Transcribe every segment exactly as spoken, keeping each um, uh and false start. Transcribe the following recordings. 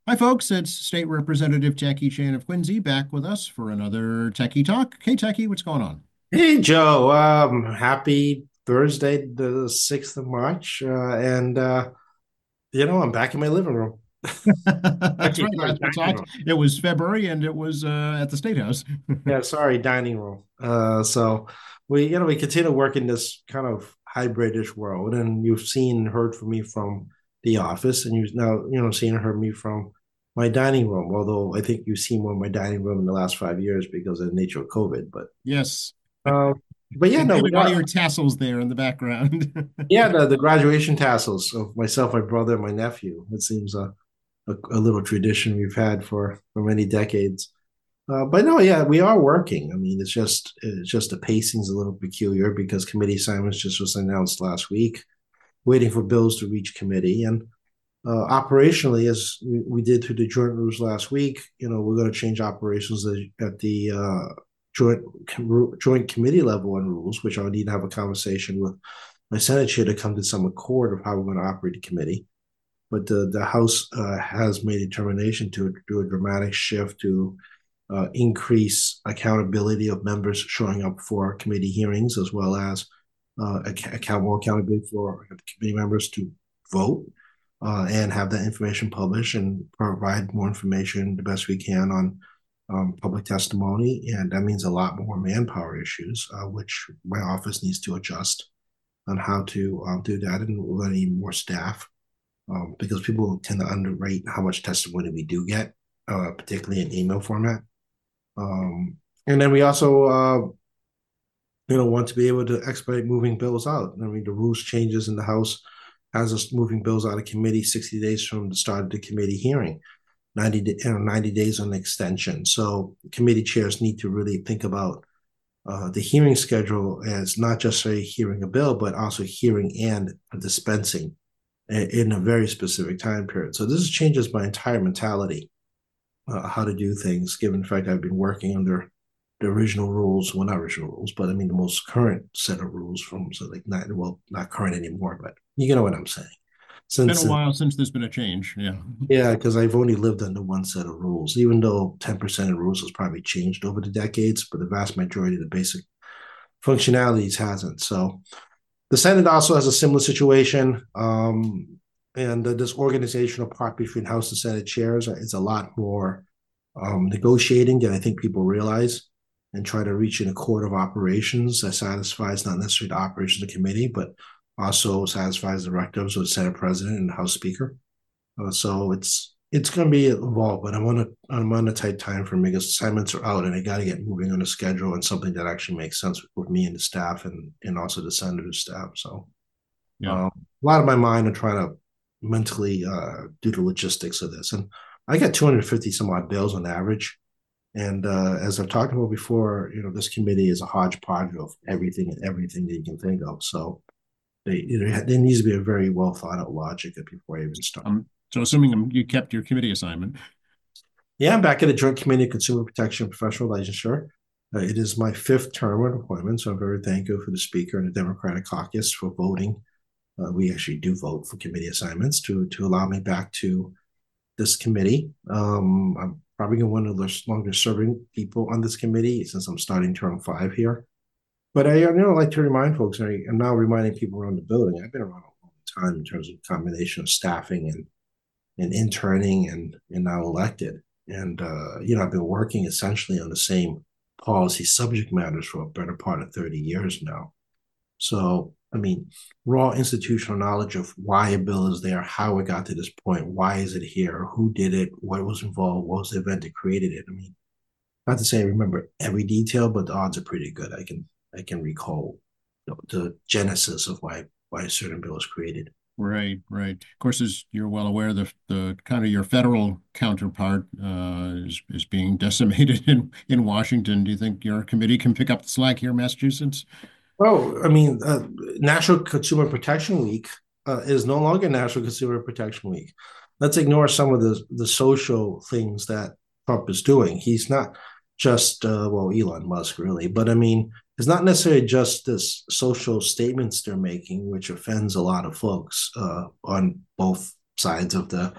Hi, folks. It's State Representative Jackie Chan of Quincy back with us for another Techie Talk. Hey, Techie, what's going on? Hey Joe, um, happy Thursday, the sixth of March. Uh, and uh, you know, I'm back in my living room. That's Actually, right. sorry, Last we dining talked, room. it was February and it was uh, at the State House. Yeah, sorry, dining room. Uh, so we, you know, we continue to work in this kind of hybridish world, and you've seen and heard from me from the office, and you've now, you know, seen and heard me from my dining room. Although I think you've seen more of my dining room in the last five years because of the nature of COVID. But Yes. uh, but yeah, no, we Exhibit all are. your tassels there in the background. Yeah, the, the graduation tassels of myself, my brother, and my nephew. It seems a, a, a little tradition we've had for, for many decades. Uh, but no, yeah, we are working. I mean, it's just it's just the pacing's a little peculiar because committee assignments just was announced last week, waiting for bills to reach committee. And uh, operationally, as we, we did through the joint rules last week, you know, we're going to change operations at the uh, joint joint committee level on rules, which I'll need to have a conversation with my Senate chair to come to some accord of how we're going to operate the committee. But the, the House uh, has made a determination to do a dramatic shift to uh, increase accountability of members showing up for committee hearings, as well as uh, account more accountability for committee members to vote uh, and have that information published and provide more information the best we can on um, public testimony. And that means a lot more manpower issues, uh, which my office needs to adjust on how to um, do that. And we're going to need more staff um, because people tend to underrate how much testimony we do get, uh, particularly in email format. Um, and then we also, uh, you know, want to be able to expedite moving bills out. I mean, the rules changes in the House has us moving bills out of committee sixty days from the start of the committee hearing, ninety, you know, ninety days on extension. So committee chairs need to really think about uh, the hearing schedule as not just a hearing a bill, but also hearing and dispensing in a very specific time period. So this changes my entire mentality, uh, how to do things, given the fact I've been working under the original rules, well, not original rules, but I mean the most current set of rules from, so like not, well, not current anymore, but you know what I'm saying. Been Since, a since while since there's been a change. Yeah. yeah, because I've only lived under one set of rules, even though ten percent of rules has probably changed over the decades, but the vast majority of the basic functionalities hasn't. So the Senate also has a similar situation. Um, and uh, this organizational part between House and Senate chairs is a lot more um, negotiating than I think people realize, and try to reach an accord of operations that satisfies not necessarily the operations of the committee, but also satisfies the directives of the Senate President and the House Speaker. Uh, so it's it's going to be involved, but I'm on a I'm on a tight time for me because assignments are out, and I got to get moving on a schedule and something that actually makes sense with me and the staff, and and also the senator's staff. So Yeah. um, a lot of my mind are trying to mentally uh, do the logistics of this, and I get two hundred fifty some odd bills on average. And uh, as I've talked about before, you know, this committee is a hodgepodge of everything and everything that you can think of. So they, you know, there needs to be a very well thought out logic before I even start. Um, so assuming um, you kept your committee assignment. Yeah, I'm back at the Joint Committee of Consumer Protection and Professional Licensure. Uh, it is my fifth term of appointment, so I'm very thankful for the Speaker and the Democratic Caucus for voting. Uh, we actually do vote for committee assignments to to allow me back to this committee. Um, I'm probably one of the longest serving people on this committee since I'm starting term five here. But I, you know, like to remind folks, and I, am now reminding people around the building, I've been around a long time in terms of combination of staffing and and interning and and now elected. And uh, you know, I've been working essentially on the same policy subject matters for a better part of thirty years now. So, I mean, raw institutional knowledge of why a bill is there, how it got to this point, why is it here, who did it, what was involved, what was the event that created it. I mean, not to say I remember every detail, but the odds are pretty good. I can I can recall the, the genesis of why why a certain bill was created. Right, right. Of course, as you're well aware, the the kind of your federal counterpart uh, is is being decimated in in Washington. Do you think your committee can pick up the slack here in Massachusetts? Well, I mean, uh, National Consumer Protection Week uh, is no longer National Consumer Protection Week. Let's ignore some of the the social things that Trump is doing. He's not just uh, well, Elon Musk really, but I mean, it's not necessarily just this social statements they're making, which offends a lot of folks uh, on both sides of the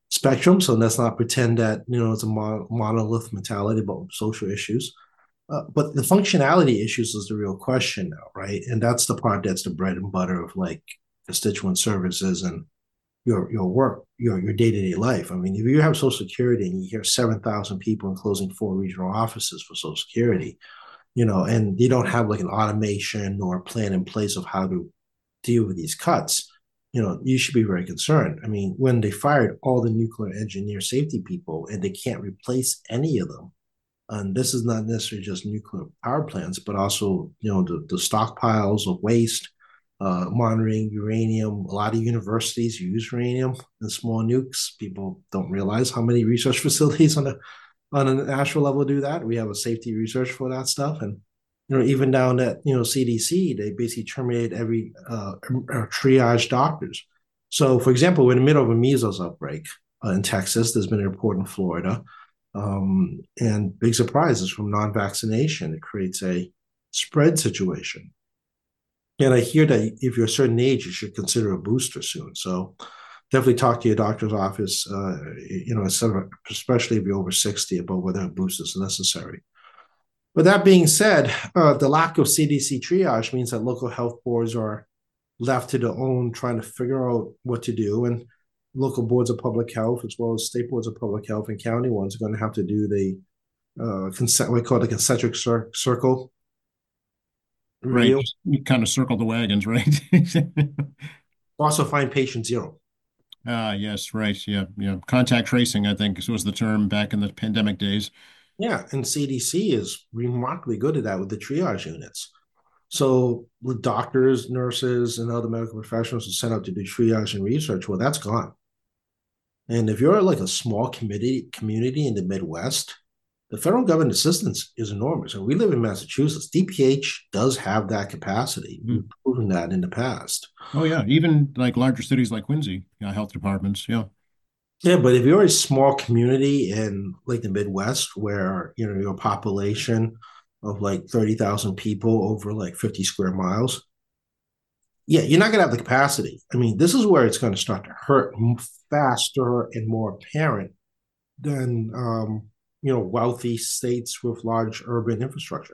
spectrum. So let's not pretend that you know it's a mon- monolith mentality about social issues. Uh, but the functionality issues is the real question now, right? And that's the part that's the bread and butter of like constituent services and your your work, your your day to day life. I mean, if you have Social Security and you hear seven thousand people and closing four regional offices for Social Security, you know, and you don't have like an automation or a plan in place of how to deal with these cuts, you know, you should be very concerned. I mean, when they fired all the nuclear engineer safety people and they can't replace any of them, and this is not necessarily just nuclear power plants, but also, you know, the, the stockpiles of waste, uh, monitoring uranium. A lot of universities use uranium in small nukes. People don't realize how many research facilities on a on a national level do that. We have a safety research for that stuff, and you know, even down at you know C D C, they basically terminated every uh, triage doctors. So, for example, we're in the middle of a measles outbreak uh, in Texas. There's been a report in Florida, um, and big surprises from non-vaccination. It creates a spread situation. And I hear that if you're a certain age, you should consider a booster soon. So definitely talk to your doctor's office, uh, you know, especially if you're over sixty, about whether a booster is necessary. But that being said, uh, the lack of C D C triage means that local health boards are left to their own, trying to figure out what to do. And local boards of public health, as well as state boards of public health and county ones, are going to have to do the uh, consent, we call it the concentric cir- circle Right. review. Just you kind of circle the wagons, right? Also, find patient zero. Ah, yes, right. Yeah, yeah. Contact tracing, I think, was the term back in the pandemic days. Yeah, and C D C is remarkably good at that with the triage units. So with doctors, nurses, and other medical professionals are set up to do triage and research, well, that's gone. And if you're like a small community community in the Midwest, the federal government assistance is enormous. And we live in Massachusetts. D P H does have that capacity. We've Mhm. proven that in the past. Oh, yeah. Even like larger cities like Quincy, yeah, health departments. Yeah. Yeah, but if you're a small community in like the Midwest where you know your population of like thirty thousand people over like fifty square miles, yeah, you're not going to have the capacity. I mean, this is where it's going to start to hurt faster and more apparent than um, you know wealthy states with large urban infrastructure.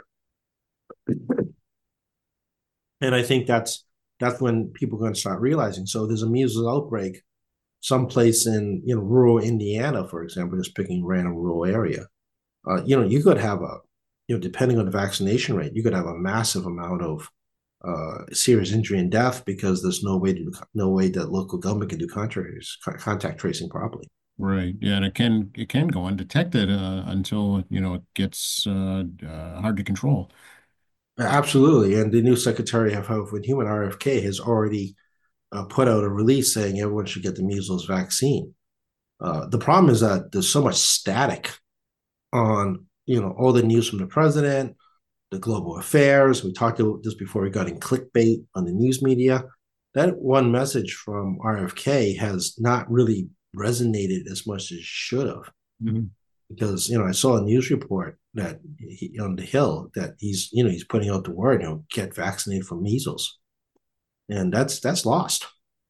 And I think that's that's when people are going to start realizing. So there's a measles outbreak someplace in you know rural Indiana, for example, just picking a random rural area. Uh, you know, you could have a you know depending on the vaccination rate, you could have a massive amount of uh, serious injury and death because there's no way to no way that local government can do contraries, contact tracing properly. Right. Yeah, and it can it can go undetected uh, until, you know, it gets uh, uh, hard to control. Absolutely, and the new Secretary of Health and Human R F K has already uh, put out a release saying everyone should get the measles vaccine. Uh, the problem is that there's so much static on you know all the news from the president, the global affairs. We talked about this before we got in clickbait on the news media. That one message from R F K has not really resonated as much as it should have. Mhm. Because you know I saw a news report that he, on the Hill that he's you know he's putting out the word you know get vaccinated for measles, and that's that's lost.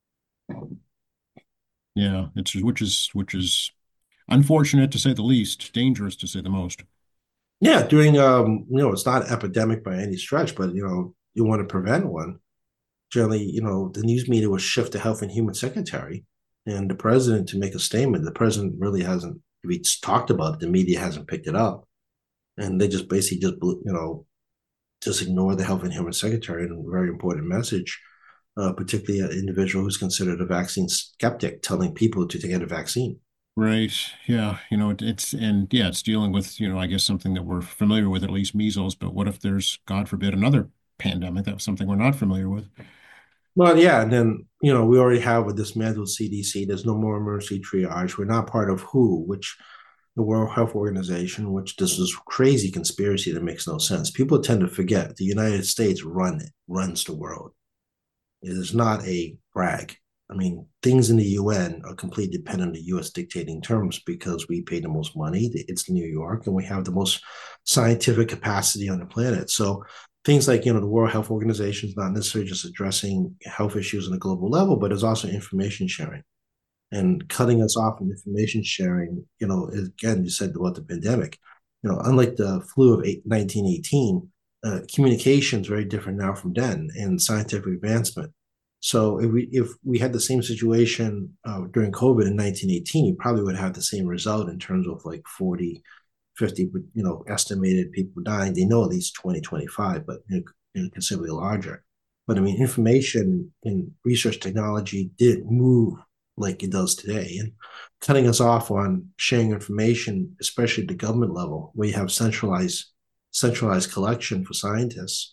Yeah, it's which is which is unfortunate to say the least, dangerous to say the most. Yeah, during um you know it's not an epidemic by any stretch, but you know you want to prevent one. Generally, you know the news media will shift to Health and Human Secretary, and the president to make a statement. The president really hasn't. If he's talked about it, the media hasn't picked it up, and they just basically just you know just ignore the Health and Human Secretary and a very important message, uh, particularly an individual who's considered a vaccine skeptic, telling people to get a vaccine. Right. Yeah. You know, it, it's and yeah, it's dealing with, you know, I guess something that we're familiar with, at least measles, but what if there's, God forbid, another pandemic? That was something we're not familiar with. Well, yeah, and then you know we already have a dismantled C D C. There's no more emergency triage. We're not part of W H O, which the World Health Organization, which this is crazy conspiracy that makes no sense. People tend to forget the United States run it, runs the world. It is not a brag. I mean, things in the U N are completely dependent on the U S dictating terms because we pay the most money. It's New York, and we have the most scientific capacity on the planet. So things like, you know, the World Health Organization is not necessarily just addressing health issues on a global level, but it's also information sharing. and cutting us off from information sharing. You know, again, you said about the pandemic. You know, unlike the flu of nineteen eighteen, uh, communication is very different now from then, and scientific advancement. So if we if we had the same situation uh, during COVID in nineteen eighteen, you probably would have the same result in terms of like forty, fifty, you know, estimated people dying. They know at least twenty, twenty-five, but you know, considerably larger. But I mean, information in research technology didn't move like it does today. And cutting us off on sharing information, especially at the government level, where you have centralized centralized collection for scientists,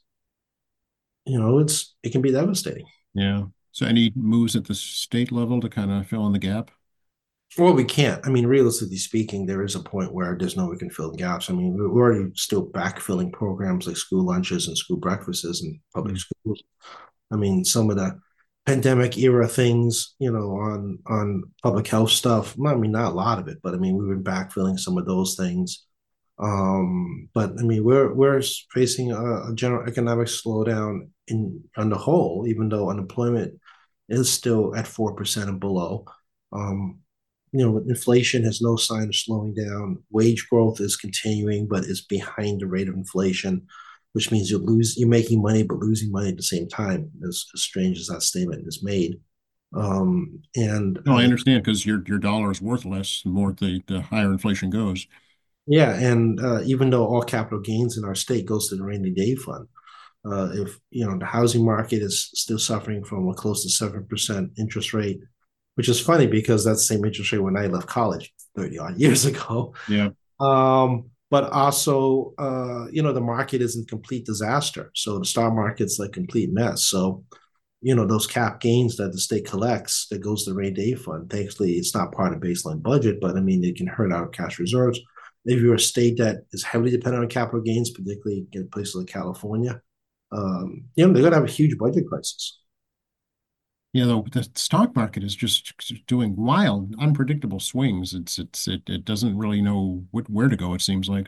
you know, it's it can be devastating. Yeah. So any moves at the state level to kind of fill in the gap? Well, we can't. I mean, realistically speaking, there is a point where there's no way we can fill the gaps. I mean, we're already still backfilling programs like school lunches and school breakfasts in public Mm. schools. I mean, some of the pandemic era things, you know, on on public health stuff. I mean, not a lot of it, but I mean, we've been backfilling some of those things. Um, but I mean, we're we're facing a, a general economic slowdown in on the whole, even though unemployment is still at four percent and below. Um, you know, inflation has no sign of slowing down. Wage growth is continuing, but is behind the rate of inflation, which means you lose you're making money but losing money at the same time. As, as strange as that statement is made, um, and No, I uh, understand because your your dollar is worth less the more the, the higher inflation goes. yeah, and uh, even though all capital gains in our state goes to the rainy day fund, uh, if you know the housing market is still suffering from a close to seven percent interest rate, which is funny because that's the same interest rate when I left college thirty odd years ago. Yeah. Um, but also, uh, you know, the market is in complete disaster. So the stock market's like complete mess. So, you know, those cap gains that the state collects that goes to the rainy day fund, thankfully, it's not part of baseline budget, but I mean, it can hurt our cash reserves. If you're a state that is heavily dependent on capital gains, particularly in places like California, um, you know, they're going to have a huge budget crisis. Yeah, the, the stock market is just doing wild, unpredictable swings. It's it's it, it doesn't really know what, where to go, it seems like.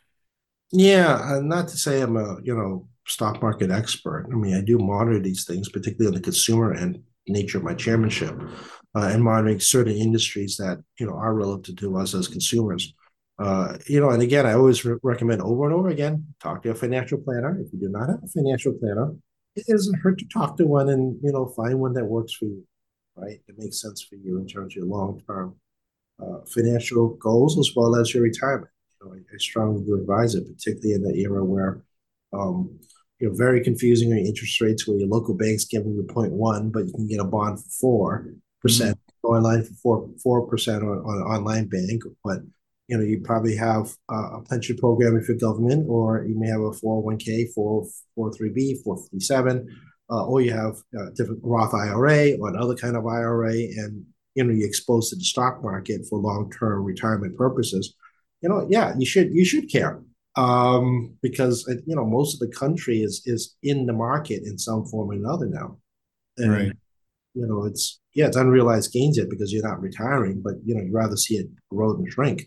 Yeah, and not to say I'm a, you know, stock market expert. I mean, I do monitor these things, particularly on the consumer and nature of my chairmanship, uh, and monitoring certain industries that, you know, are relative to us as consumers. Uh, you know, and again, I always re- recommend over and over again, talk to a financial planner. If you do not have a financial planner, it doesn't hurt to talk to one and, you know, find one that works for you, right? That makes sense for you in terms of your long-term uh, financial goals as well as your retirement. You know, I, I strongly do advise it, particularly in the era where um, you know very confusing interest rates where your local bank's giving you zero point one, but you can get a bond for four Mhm. percent online for four four percent on, on an online bank, but you know you probably have uh, a pension program if you're government, or you may have a four oh one k, four oh three b, four fifty-seven, uh, or you have a different Roth I R A or another kind of I R A, and you know you're exposed to the stock market for long-term retirement purposes. You know, yeah, you should you should care, um, because you know most of the country is is in the market in some form or another now, and Right. you know it's yeah it's unrealized gains yet because you're not retiring, but you know you'd rather see it grow than shrink.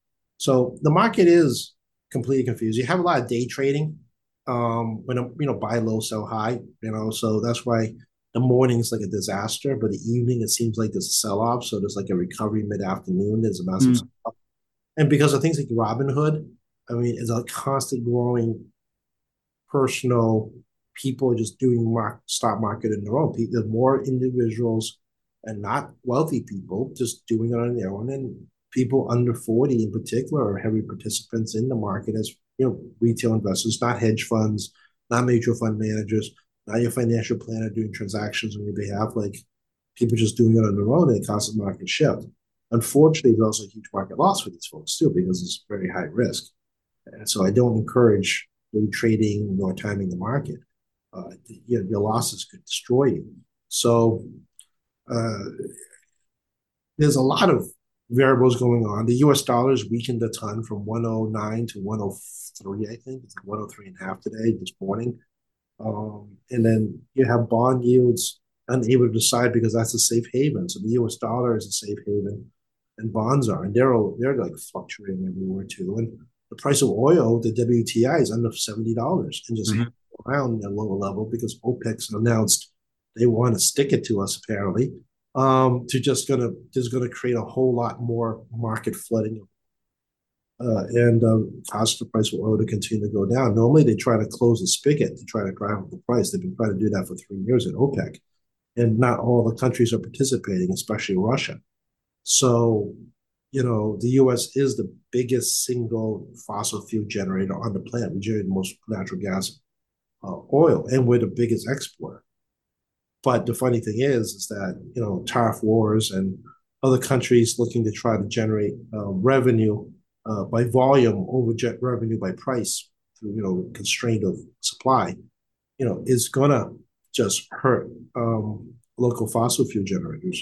So the market is completely confused. You have a lot of day trading, um, when you know buy low, sell high. You know, so that's why the morning is like a disaster, but the evening it seems like there's a sell off. So there's like a recovery mid afternoon. There's a massive, Mm. and because of things like Robinhood, I mean, it's a constant growing personal people just doing mark, stock market in their own. There's more individuals and not wealthy people just doing it on their own, and people under forty in particular are heavy participants in the market as you know retail investors, not hedge funds, not mutual fund managers, not your financial planner doing transactions on your behalf. Like people just doing it on their own, and it causes market shift. Unfortunately, there's also a huge market loss for these folks too because it's very high risk. And so I don't encourage day trading nor timing the market. Uh, you know, your losses could destroy you. So uh, there's a lot of variables going on. The U S dollar has weakened a ton from one oh nine to one oh three, I think. It's like one oh three and a half today, this morning. Um, and then you have bond yields unable to decide because that's a safe haven. So the U S dollar is a safe haven, and bonds are, and they're they're like fluctuating everywhere too. And the price of oil, the W T I, is under seventy dollars and just Mhm. around a lower level because OPEC's announced they want to stick it to us apparently. um, to just gonna just gonna create a whole lot more market flooding, uh, and um, cost the price of oil to continue to go down. Normally, they try to close the spigot to try to drive up the price. They've been trying to do that for three years at OPEC, and not all the countries are participating, especially Russia. So, you know, the U S is the biggest single fossil fuel generator on the planet. We generate the most natural gas, uh, oil, and we're the biggest exporter. But the funny thing is, is that, you know, tariff wars and other countries looking to try to generate uh, revenue uh, by volume over jet revenue by price through, you know, constraint of supply, you know, is gonna just hurt um, local fossil fuel generators.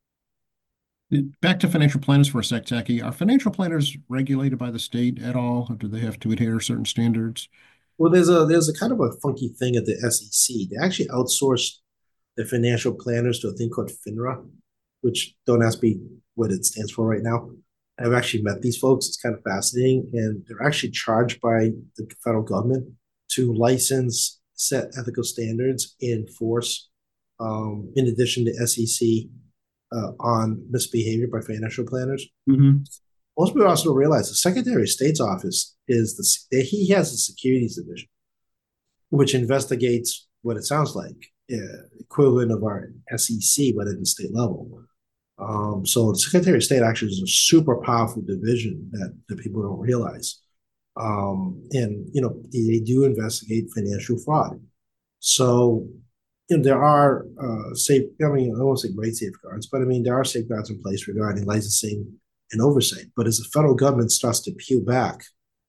Back to financial planners for a sec, Tacky. Are financial planners regulated by the state at all? Or do they have to adhere to certain standards? Well, there's a there's a kind of a funky thing at the S E C. They actually outsourced the financial planners to a thing called FINRA, which don't ask me what it stands for right now. I've actually met these folks. It's kind of fascinating, and they're actually charged by the federal government to license, set ethical standards, enforce. Um, in addition to S E C uh, on misbehavior by financial planners. Mm-hmm. Most people also realize the Secretary of State's office is the he has a securities division, which investigates what it sounds like uh, equivalent of our S E C, but at the state level. Um, so the Secretary of State actually is a super powerful division that, that people don't realize. Um, and you know they do investigate financial fraud. So you know, there are uh, safe. I mean, I won't say great safeguards, but I mean there are safeguards in place regarding licensing and oversight. But as the federal government starts to peel back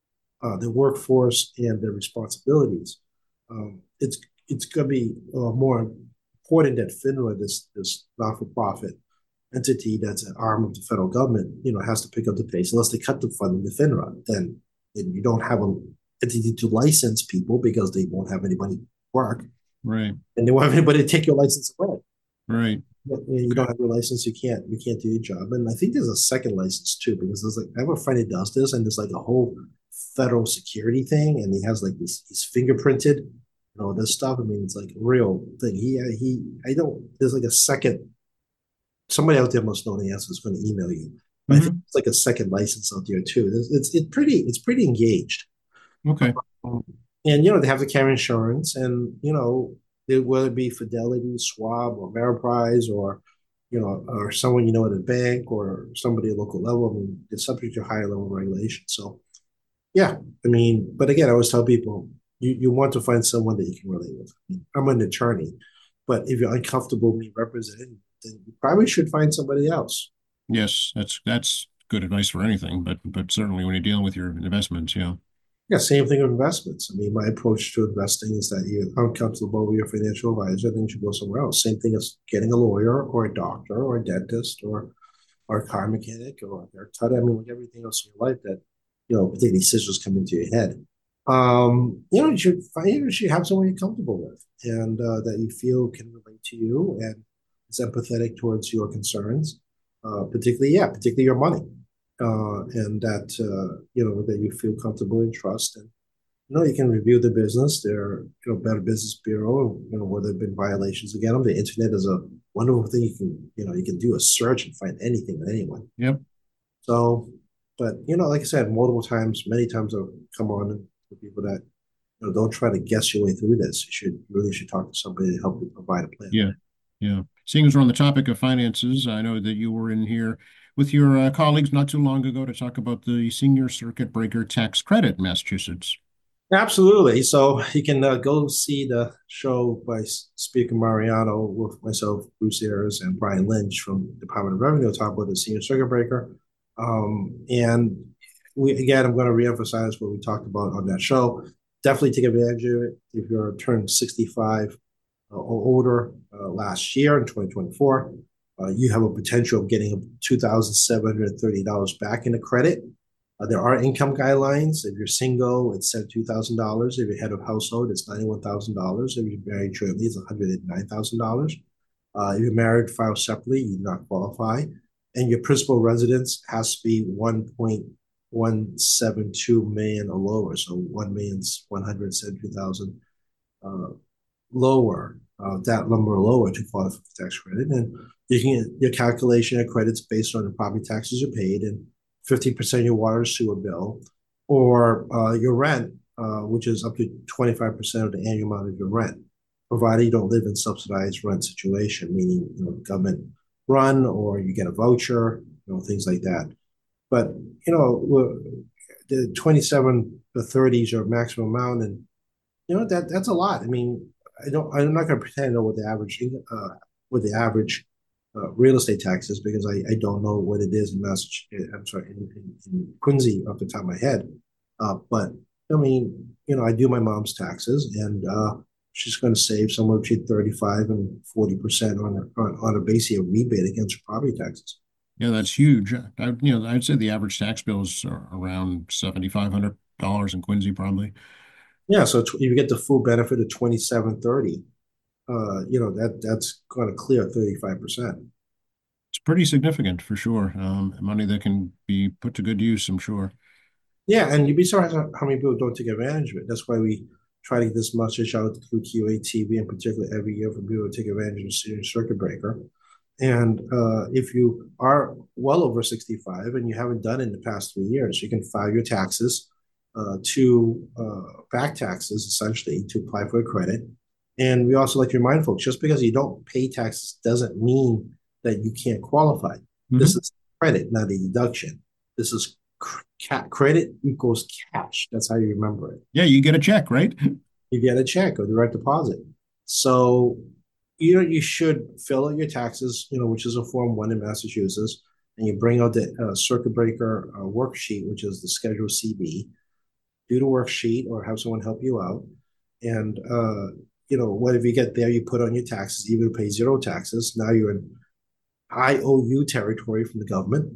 uh, the workforce and their responsibilities, um, it's it's going to be uh, more important that FINRA, this this not-for-profit entity that's an arm of the federal government, you know, has to pick up the pace. Unless they cut the funding to FINRA, then, then you don't have an entity to license people because they won't have anybody work. Right. And they won't have anybody to take your license away. Right. You don't have your license, you can't you can't do your job. And I think there's a second license too, because there's like I have a friend who does this, and there's like a whole federal security thing, and he has like these he's fingerprinted, you know, this stuff. I mean, it's like a real thing. He he I don't there's like a second somebody out there must know the answer is going to email you. But mm-hmm. I think it's like a second license out there too. It's it's, it's pretty it's pretty engaged. Okay. Um, and you know they have to carry insurance, and you know it, whether it be Fidelity, Schwab, or Ameriprise, or you know, or someone you know at a bank, or somebody at local level. I mean, it's subject to higher level regulation. So, yeah, I mean, but again, I always tell people you, you want to find someone that you can relate with. I mean, I'm an attorney, but if you're uncomfortable me representing, then you probably should find somebody else. Yes, that's that's good advice for anything, but but certainly when you're dealing with your investments, yeah. Yeah, same thing with investments. I mean, my approach to investing is that you're uncomfortable with your financial advisor, then you should go somewhere else. Same thing as getting a lawyer or a doctor or a dentist or or a car mechanic or a haircut. I mean, like everything else in your life that, you know, particularly scissors come into your head. Um, you know, you should find you should have someone you're comfortable with and uh, that you feel can relate to you and is empathetic towards your concerns. Uh, particularly, yeah, particularly your money. Uh, and that uh, you know that you feel comfortable and trust, and you know you can review the business. There, you know, Better Business Bureau, you know, where there've been violations against them. The internet is a wonderful thing. You can, you know, you can do a search and find anything and anyone. Yep. So, but you know, like I said, multiple times, many times I've come on with people that you know don't try to guess your way through this. You should really should talk to somebody to help you provide a plan. Yeah, yeah. Seeing as we're on the topic of finances, I know that you were in here with your uh, colleagues not too long ago to talk about the senior circuit breaker tax credit in Massachusetts. Absolutely. So you can uh, go see the show by Speaker Mariano with myself, Bruce Ayers, and Brian Lynch from Department of Revenue talk about the senior circuit breaker. Um, and we again, I'm going to reemphasize what we talked about on that show. Definitely take advantage of it if you're turned sixty-five uh, or older uh, last year in twenty twenty-four. Uh, you have a potential of getting two thousand seven hundred thirty dollars back in the credit. Uh, there are income guidelines. If you're single, it's seventy-two thousand dollars. If you're head of household, it's ninety-one thousand dollars. If you're married jointly, it's one hundred nine thousand dollars. Uh, if you're married, filed separately, you do not qualify. And your principal residence has to be one point one seven two million or lower. So one million one hundred seventy-two thousand uh, lower uh, that number or lower to qualify for tax credit. And you can get your calculation of credits based on the property taxes you paid and fifty percent of your water and sewer bill, or uh, your rent, uh, which is up to twenty-five percent of the annual amount of your rent, provided you don't live in subsidized rent situation, meaning you know government run or you get a voucher, you know things like that. But you know the twenty-seven to thirties are maximum amount, and you know that that's a lot. I mean, I don't. I'm not going to pretend to know what the average uh, what the average uh, real estate tax is because I, I don't know what it is in Massachusetts. I'm sorry, in, in, in Quincy off the top of my head. Uh, but I mean, you know, I do my mom's taxes, and uh, she's going to save somewhere between thirty-five and forty percent on a on, on a basic rebate against her property taxes. Yeah, that's huge. I, you know, I'd say the average tax bill is around seventy-five hundred dollars in Quincy, probably. Yeah, so if you get the full benefit of twenty-seven thirty, uh, you know that that's going to clear thirty-five percent. It's pretty significant for sure. Um, money that can be put to good use, I'm sure. Yeah, and you'd be surprised how many people don't take advantage of it. That's why we try to get this message out through Q A T V in particular every year for people to take advantage of the senior circuit breaker. And uh, if you are well over sixty-five and you haven't done it in the past three years, you can file your taxes uh, to uh, back taxes, essentially, to apply for a credit. And we also like to remind folks, just because you don't pay taxes doesn't mean that you can't qualify. This Hmm. is credit, not a deduction. This is ca- credit equals cash. That's how you remember it. Yeah, you get a check, right? You get a check or direct deposit. So, you know, you should fill out your taxes, you know, which is a Form one in Massachusetts, and you bring out the uh, circuit breaker uh, worksheet, which is the Schedule C B. Do the worksheet or have someone help you out. And, uh, you know, whatever you get there, you put on your taxes, even pay zero taxes. Now you're in I O U territory from the government,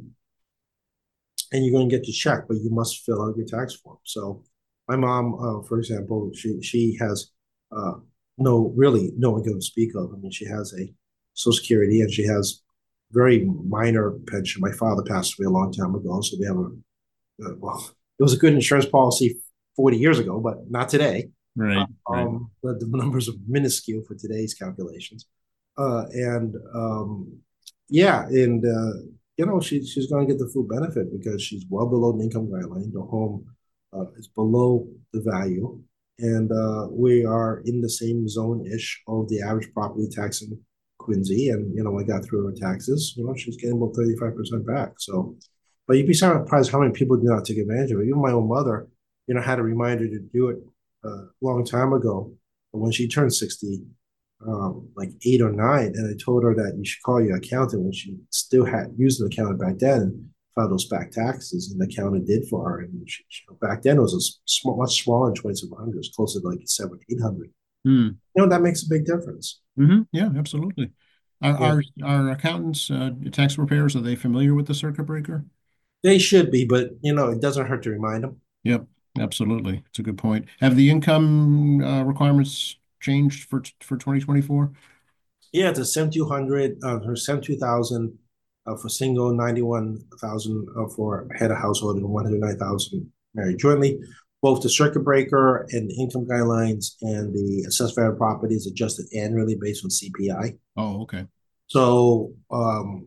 and you're going to get your check, but you must fill out your tax form. So, my mom, uh, for example, she she has uh, no really no income to speak of. I mean, she has a Social Security and she has very minor pension. My father passed away a long time ago, so we have a uh, well, it was a good insurance policy forty years ago, but not today. Right, right. Um, the, the numbers are minuscule for today's calculations. Uh, and um, yeah, and uh, you know she, she's going to get the full benefit because she's well below the income guideline. The home uh, is below the value, and uh, we are in the same zone ish of the average property tax in Quincy. And you know, I got through her taxes. You know, she's getting about thirty five percent back. So, but you'd be surprised how many people do not take advantage of it. Even my own mother, you know, had a reminder to do it uh, a long time ago when she turned sixty, um, like eight or nine, and I told her that you should call your accountant when she still had used an accountant back then and filed those back taxes, and the accountant did for her. And she, she, back then it was a small, much smaller than twenty-seven hundred, it's closer to like seven, eight hundred. Hmm. You know, that makes a big difference. Hmm. Yeah, absolutely. Are Yeah, our, our accountants, uh, tax preparers, are they familiar with the circuit breaker? they should be, but you know, it doesn't hurt to remind them. Yep, absolutely. It's a good point. Have the income uh, requirements changed for for twenty twenty-four? Yeah, it's a seventy-two hundred, uh, or seventy-two thousand uh, for single, ninety-one thousand uh, for head of household, and one hundred nine thousand married jointly. Both the circuit breaker and the income guidelines and the assessed value of property is adjusted annually based on C P I. Oh, okay. So um,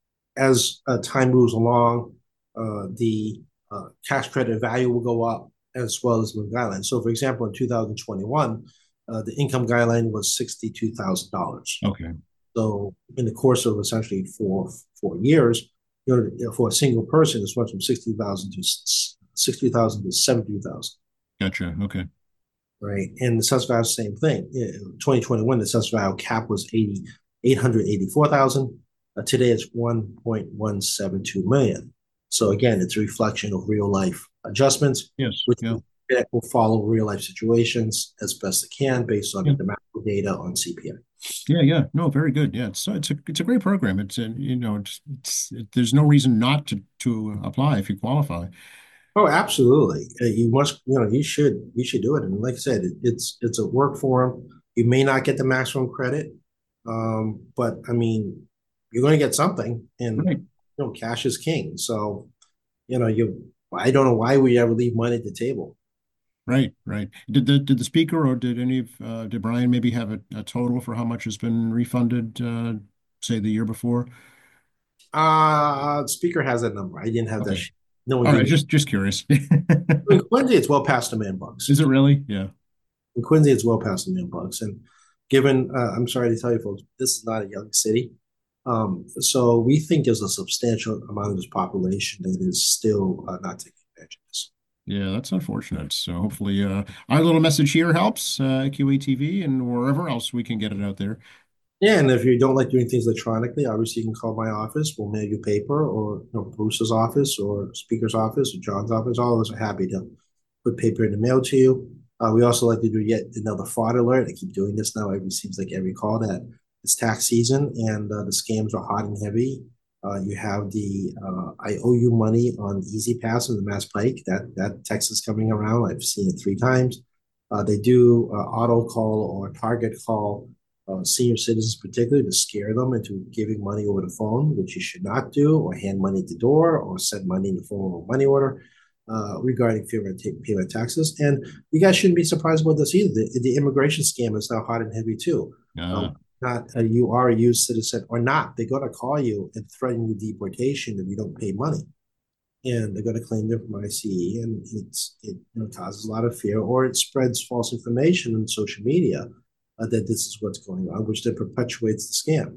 as uh, time moves along, uh, the uh, cash credit value will go up as well as the guidelines. So, for example, in two thousand twenty-one, uh, the income guideline was sixty-two thousand dollars. Okay. So, in the course of essentially four four years, you know, for a single person, it's went from sixty thousand to sixty thousand to seventy thousand. Gotcha. Okay. Right, and the assessed value, same thing. In twenty twenty-one, the assessed value cap was eighty eight hundred eighty four thousand. Uh, today, it's one point one seven two million. So again, it's a reflection of real life adjustments, Yes. which Yeah. will follow real life situations as best it can based on Yeah. the macro data on C P I. Yeah. Yeah. No, very good. Yeah. It's it's a it's a great program. It's a, you know, it's, it's it, there's no reason not to to apply if you qualify. Oh, absolutely. Uh, you must, you know, you should, you should do it. And like I said, it, it's it's a work form. You may not get the maximum credit, um, but I mean, you're going to get something, and Right. you know, cash is king. So, you know, you, I don't know why we ever leave money at the table. Right, right. Did the did the speaker or did any of uh, did Brian maybe have a, a total for how much has been refunded, uh, say the year before? Uh, speaker has that number. I didn't have that. Okay. Sheet. No one All gave right, me. just just curious. In Quincy, it's well past a million bucks. Is it really? Yeah. In Quincy, it's well past a million bucks. And given, uh, I'm sorry to tell you, folks, this is not a young city. Um, so we think there's a substantial amount of this population that is still uh, not taking advantage of this. Yeah, that's unfortunate. So hopefully uh, our little message here helps, uh, Q A T V and wherever else we can get it out there. Yeah, and if you don't like doing things electronically, obviously you can call my office. We'll mail you paper, or you know, Bruce's office, or Speaker's office, or John's office. All of us are happy to put paper in the mail to you. Uh, we also like to do yet another fraud alert. I keep doing this now. It seems like every call that it's tax season and uh, the scams are hot and heavy. Uh, you have the uh, I owe you money on Easy Pass and the Mass Pike. That that text is coming around. I've seen it three times. Uh, they do uh, auto call or target call uh, senior citizens, particularly to scare them into giving money over the phone, which you should not do, or hand money at the door, or send money in the form of a money order uh, regarding payment taxes. And you guys shouldn't be surprised about this either. The, the immigration scam is now hot and heavy too. Uh, Uh, not a you are a U S citizen or not, they're going to call you and threaten you deportation if you don't pay money. And they're going to claim them from I C E, and it's it you know, causes a lot of fear, or it spreads false information on social media uh, that this is what's going on, which then perpetuates the scam.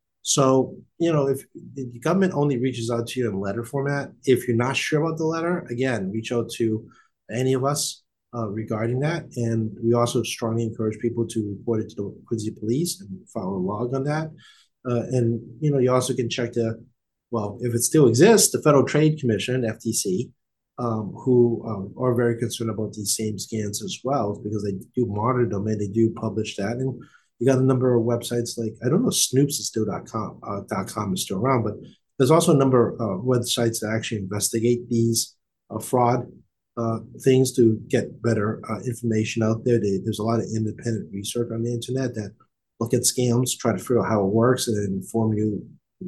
So, you know, if the government only reaches out to you in letter format, if you're not sure about the letter, again, reach out to any of us uh, regarding that. And we also strongly encourage people to report it to the Quincy police and file a log on that. Uh, and, you know, you also can check the, well, if it still exists, the Federal Trade Commission, F T C, um, who um, are very concerned about these same scans as well, because they do monitor them and they do publish that. And you got a number of websites like, I don't know if Snoops is still .com, uh, .com is still around, but there's also a number of uh, websites that actually investigate these uh, fraud uh, things to get better uh, information out there. They, there's a lot of independent research on the internet that look at scams, try to figure out how it works, and then inform you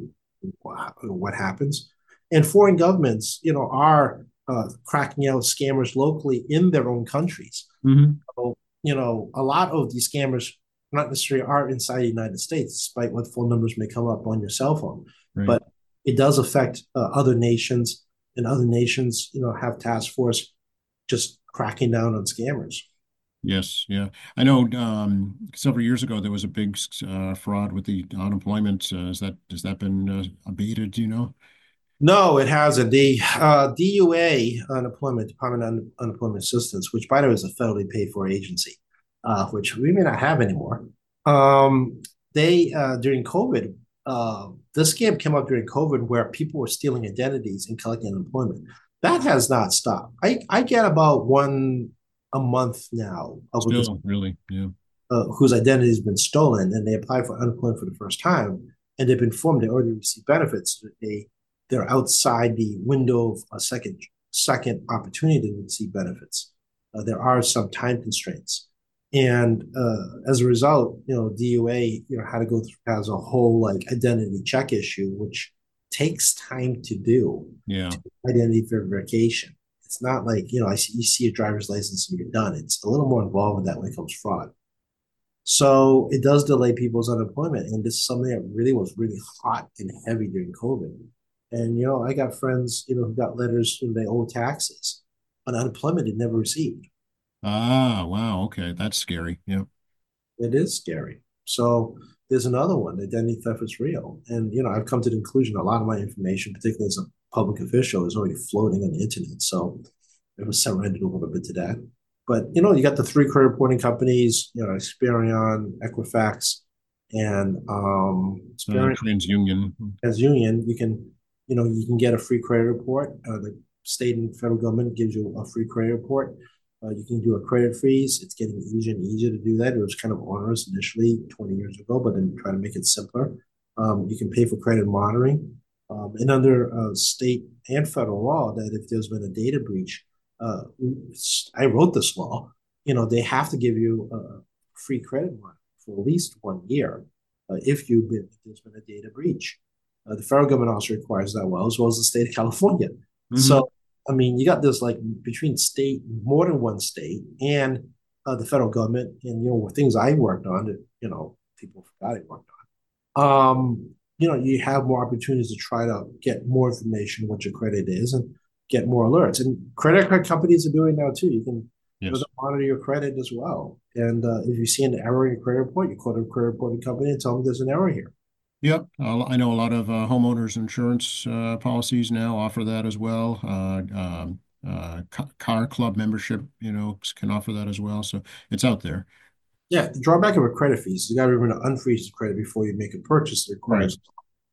what happens. And foreign governments, you know, are uh, cracking out scammers locally in their own countries. mhm. So, you know, a lot of these scammers not necessarily are inside the United States, despite what phone numbers may come up on your cell phone. Right. But it does affect uh, other nations, and other nations, you know, have task force just cracking down on scammers. Yes, yeah. I know um, several years ago there was a big uh, fraud with the unemployment. Uh, has that has that been uh, abated, do you know? No, it hasn't. The uh, D U A, Unemployment Department of Un- Unemployment Assistance, which by the way is a federally paid for agency, uh, which we may not have anymore. Um, they uh, during COVID, uh, this scam came up during COVID where people were stealing identities and collecting unemployment. That has not stopped. I, I get about one a month now uh, with this Still, really, yeah. uh, whose identity has been stolen, and they apply for unemployment for the first time, and they've been informed they already receive benefits. They they're outside the window of a second second opportunity to receive benefits. Uh, there are some time constraints, and uh, as a result, you know, D U A you know had to go through has a whole like identity check issue, which takes time to do Yeah. to identity verification. It's not like you know I see you see a driver's license and you're done. It's a little more involved with that when it comes to fraud. So it does delay people's unemployment. And this is something that really was really hot and heavy during COVID. And, you know, I got friends, you know, who got letters when they owe taxes on unemployment they never received. Ah, wow. Okay, that's scary. Yeah. It is scary. So there's another one, identity theft is real. And, you know, I've come to the conclusion a lot of my information, particularly as a public official, is already floating on the internet. So it was surrendered a little bit to that. But you know, you got the three credit reporting companies, you know, Experian, Equifax, and um, Uh, Experian TransUnion. as Union. You can, you know, you can get a free credit report. Uh, the state and federal government gives you a free credit report. Uh, you can do a credit freeze. It's getting easier and easier to do that. It was kind of onerous initially twenty years ago, but then try to make it simpler. Um, you can pay for credit monitoring. Um, and under uh, state and federal law, that if there's been a data breach, uh, I wrote this law, you know, they have to give you a free credit line for at least one year uh, if you've been, if there's been a data breach. Uh, the federal government also requires that well, as well as the state of California. Hmm. So I mean, you got this like between state, more than one state, and uh, the federal government, and you know things I worked on that you know people forgot I worked on. Um, you know, you have more opportunities to try to get more information what your credit is and get more alerts. And credit card companies are doing now too. You can have Yes. them monitor your credit as well. And uh, if you see an error in your credit report, you call the credit reporting company and tell them there's an error here. Yep. Uh, I know a lot of uh, homeowners insurance uh, policies now offer that as well. Uh, um, uh, ca- car club membership, you know, can offer that as well. So it's out there. Yeah, the drawback of a credit fee is you got to remember to unfreeze the credit before you make a purchase. It Right. requires.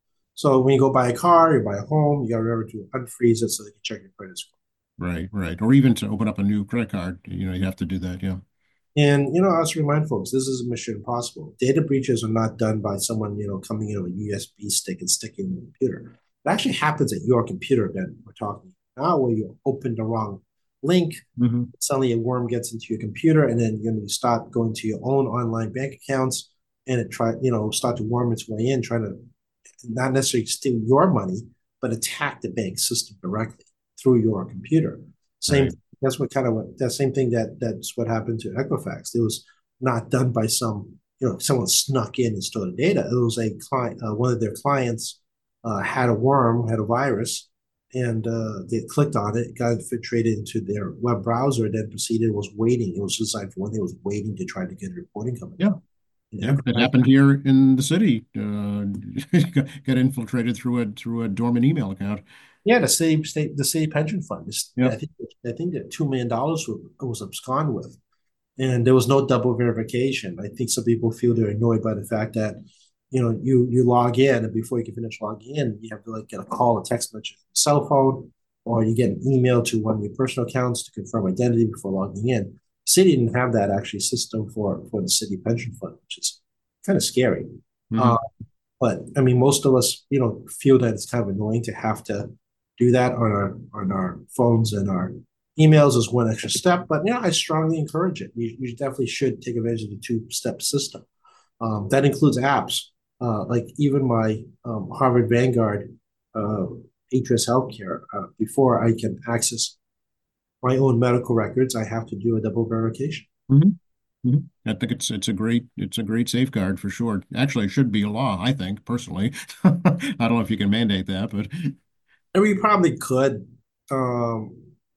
So when you go buy a car, you buy a home, you got to remember to unfreeze it so they can check your credit score. Right. Right. Or even to open up a new credit card, you know, you have to do that. Yeah. And you know, I also remind folks, this is a mission impossible. Data breaches are not done by someone, you know, coming in with a U S B stick and sticking in the computer. It actually happens at your computer that we're talking now, where you open the wrong link, Hmm. suddenly a worm gets into your computer, and then you're going to start going to your own online bank accounts, and it try, you know, start to worm its way in, trying to not necessarily steal your money, but attack the bank system directly through your computer. Same. Right. That's what kind of what that same thing that that's what happened to Equifax. It was not done by some, you know, someone snuck in and stole the data. It was a client, uh, one of their clients uh, had a worm, had a virus, and uh, they clicked on it, got infiltrated into their web browser, then proceeded, was waiting. It was designed for when they was waiting to try to get a reporting company. Yeah. And Yeah. It Equifax, happened here in the city. Uh, got got infiltrated through a through a dormant email account. yeah, the city state, the city pension fund. Is, I Yep. think I think that two million dollars was, was absconded with, and there was no double verification. I think some people feel they're annoyed by the fact that you know you you log in and before you can finish logging in, you have to like get a call, a text message, from cell phone, or you get an email to one of your personal accounts to confirm identity before logging in. The city didn't have that actually system for for the city pension fund, which is kind of scary. Uh, Hmm. but I mean, most of us, you know, feel that it's kind of annoying to have to do that on our on our phones and our emails as one extra step. But yeah, I strongly encourage it. You, you definitely should take advantage of the two-step system. Um, that includes apps. Uh, like even my um, Harvard Vanguard uh, Atrius Healthcare. Uh, before I can access my own medical records, I have to do a double verification. Hmm. Hmm. I think it's it's a great it's a great safeguard for sure. Actually, it should be a law, I think, personally. I don't know if you can mandate that, but And we probably could. Um,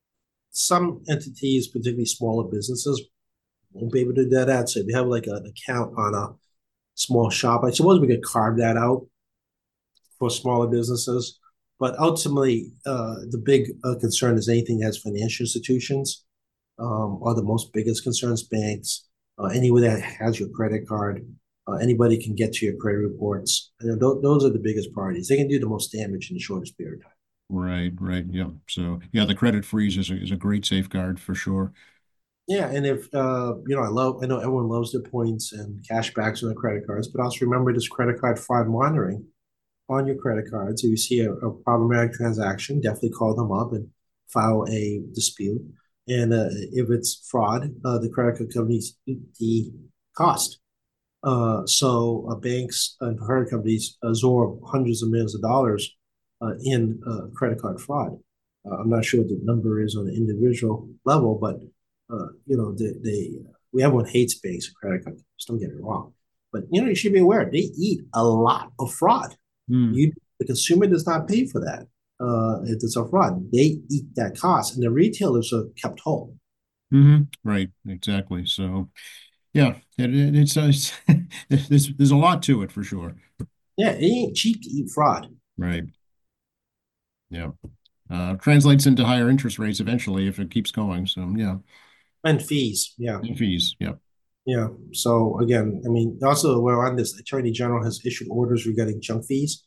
some entities, particularly smaller businesses, won't be able to do that. So if you have like an account on a small shop, I suppose we could carve that out for smaller businesses. But ultimately, uh, the big uh, concern is anything that has financial institutions um, are the most biggest concerns. Banks, uh, anywhere that has your credit card, uh, anybody can get to your credit reports. And th- those are the biggest priorities. They can do the most damage in the shortest period of time. right, right, yeah. So yeah, the credit freeze is a, is a great safeguard for sure. Yeah, and if uh, you know, I love, I know everyone loves their points and cash backs on their credit cards, but also remember this credit card fraud monitoring on your credit cards. If you see a, a problematic transaction, definitely call them up and file a dispute. And uh, if it's fraud, uh, the credit card companies eat the cost. Uh, so uh, banks and credit companies absorb hundreds of millions of dollars uh, in uh, credit card fraud. Uh, I'm not sure what the number is on an individual level, but uh, you know, they, they we everyone hates banks and credit card companies. Don't get me wrong, but you know, you should be aware they eat a lot of fraud. Hmm. You, the consumer, does not pay for that. Uh, if it's a fraud, they eat that cost, and the retailers are kept whole. Hmm. Right, exactly. So yeah, it, it, it's, uh, it's there's there's a lot to it for sure. Yeah, it ain't cheap to eat fraud. Right. Yeah. Uh, translates into higher interest rates eventually if it keeps going. So yeah, And fees. Yeah. and fees. Yeah. Yeah. So again, I mean, also we're on this. Attorney General has issued orders regarding junk fees,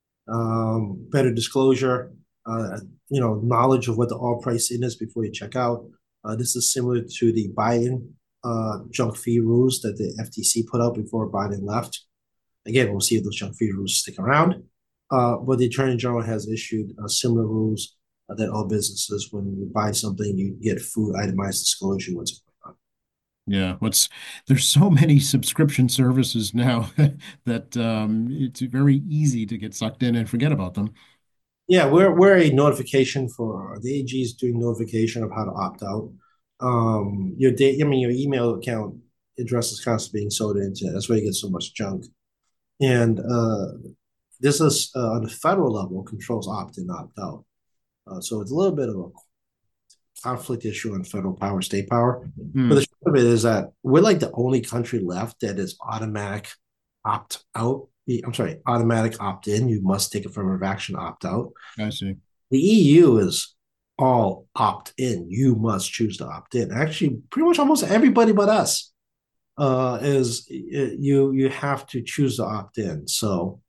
um, better disclosure, uh, you know, knowledge of what the all price in is before you check out. Uh, this is similar to the Biden uh, junk fee rules that the F T C put out before Biden left. Again, we'll see if those junk fee rules stick around. Uh, but the Attorney General has issued uh, similar rules uh, that all businesses, when you buy something, you get full itemized disclosure what's going on. Yeah. What's there's so many subscription services now that um, it's very easy to get sucked in and forget about them. Yeah, we're we're a notification for the A G is doing notification of how to opt out. Um, your date, I mean, your email account address is constantly being sold into. That's why you get so much junk. And uh, this is uh, on the federal level controls opt in, opt out. Uh, so it's a little bit of a conflict issue on federal power, state power. But the Hmm, short of it is that we're like the only country left that is automatic opt out. I'm sorry, automatic opt in. You must take affirmative action opt out. I see. The E U is all opt in. You must choose to opt in. Actually, pretty much almost everybody but us uh, is you you have to choose to opt in. So